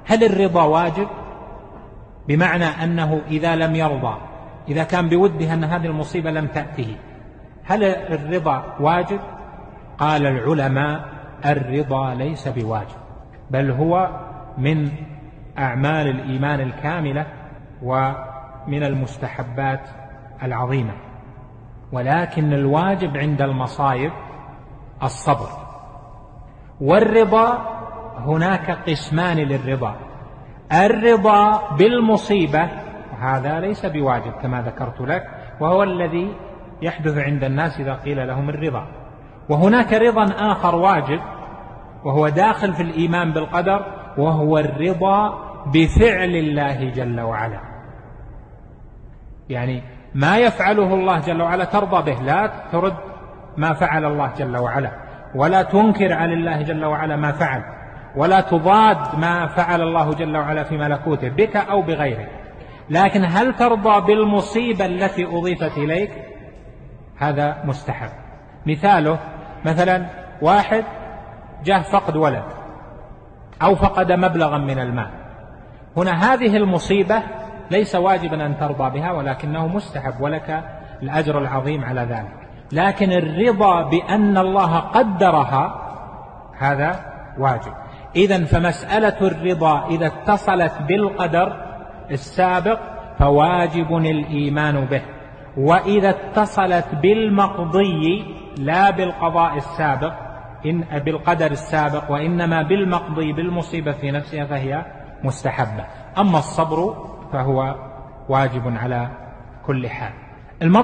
هل الرضا واجب؟ بمعنى أنه إذا لم يرضى، إذا كان بوده أن هذه المصيبة لم تأته، هل الرضا واجب؟ قال العلماء الرضا ليس بواجب، بل هو من أعمال الإيمان الكاملة ومن المستحبات العظيمة، ولكن الواجب عند المصائب الصبر. والرضا هناك قسمان للرضا: الرضا بالمصيبة، وهذا ليس بواجب كما ذكرت لك، وهو الذي يحدث عند الناس إذا قيل لهم الرضا. وهناك رضا آخر واجب وهو داخل في الإيمان بالقدر، وهو الرضا بفعل الله جل وعلا. يعني ما يفعله الله جل وعلا ترضى به، لا ترد ما فعل الله جل وعلا، ولا تنكر على الله جل وعلا ما فعل، ولا تضاد ما فعل الله جل وعلا في ملكوته بك أو بغيرك. لكن هل ترضى بالمصيبة التي أضيفت إليك؟ هذا مستحب. مثاله مثلا واحد جاء فقد ولد أو فقد مبلغا من المال، هنا هذه المصيبة ليس واجبا أن ترضى بها، ولكنه مستحب ولك الأجر العظيم على ذلك. لكن الرضا بأن الله قدرها هذا واجب. إذن فمسألة الرضا إذا اتصلت بالقدر السابق فواجب الإيمان به، وإذا اتصلت بالمقضي لا بالقضاء السابق بالقدر السابق، وإنما بالمقضي بالمصيبة في نفسها فهي مستحبة. أما الصبر فهو واجب على كل حال.